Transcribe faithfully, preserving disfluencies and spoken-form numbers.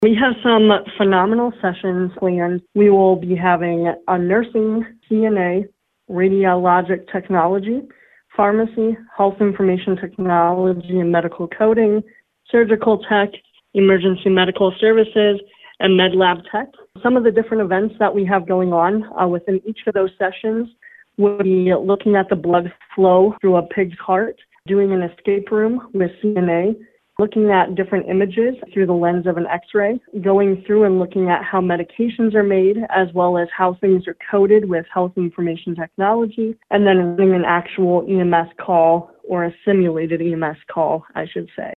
We have some phenomenal sessions planned. We will be having a nursing, C N A, radiologic technology, pharmacy, health information technology and medical coding, surgical tech, emergency medical services, and med lab tech. Some of the different events that we have going on uh, within each of those sessions would be looking at the blood flow through a pig's heart, doing an escape room with C N A, looking at different images through the lens of an X-ray, going through and looking at how medications are made, as well as how things are coded with health information technology, and then running an actual E M S call, or a simulated E M S call, I should say.